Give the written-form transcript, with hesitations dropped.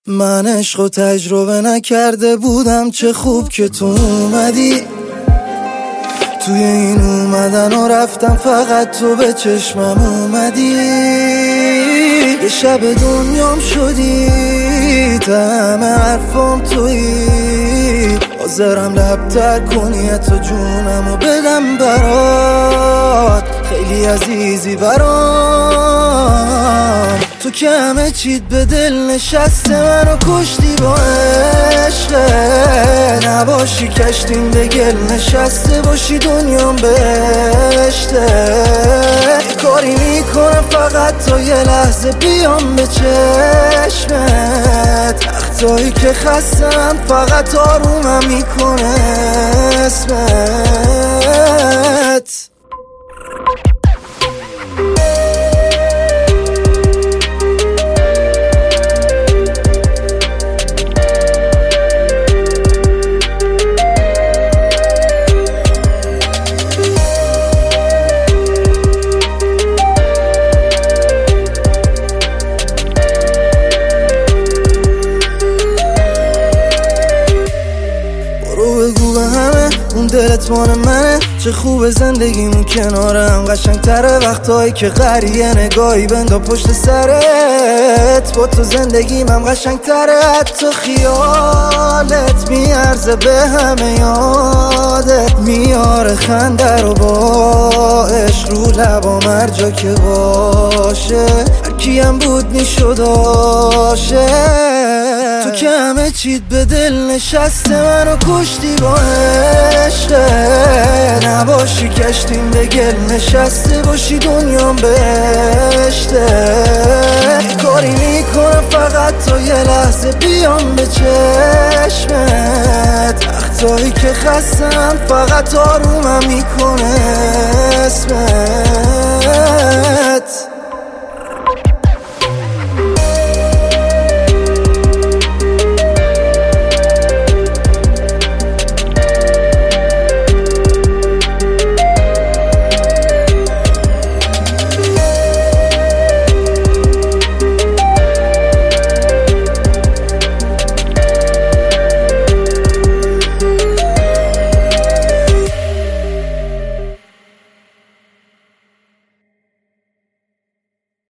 من عشقو تجربه نکرده بودم، چه خوب که تو اومدی. توی این اومدن و رفتم فقط تو به چشمم اومدی. یه شب دنیام شدی، همه حرفام تویی. حاضرم لبتر کنی حتی جونمو بدم برات، خیلی عزیزی برام. تو که همه چیت به دل نشسته، منو کشتی با عشقه. نباشی کشتیم به گل نشسته، باشی دنیام بهشته. یه کاری میکنم فقط تا یه لحظه بیام به چشمت. وقتایی که خستم فقط آرومم میکنه اسمت. اون دلت مال منه، چه خوب زندگیمون کنارم. قشنگ تره وقتایی که قریه نگاهی بندا پشت سرت. با تو زندگیم هم قشنگ تره، حتی خیالت میارزه به همه یادت میاره. خنده رو با عشق رو لبام هر جا که باشه، هرکی هم بود میشد عاشق. تو که همه چیت به دل نشسته، منو کشتی با عشقه. نباشی کشتیم به گل نشسته، باشی دنیام بهشته. یه کاری میکنم فقط تا یه لحظه بیام به چشمت. وقتایی که خستم فقط آرومم میکنم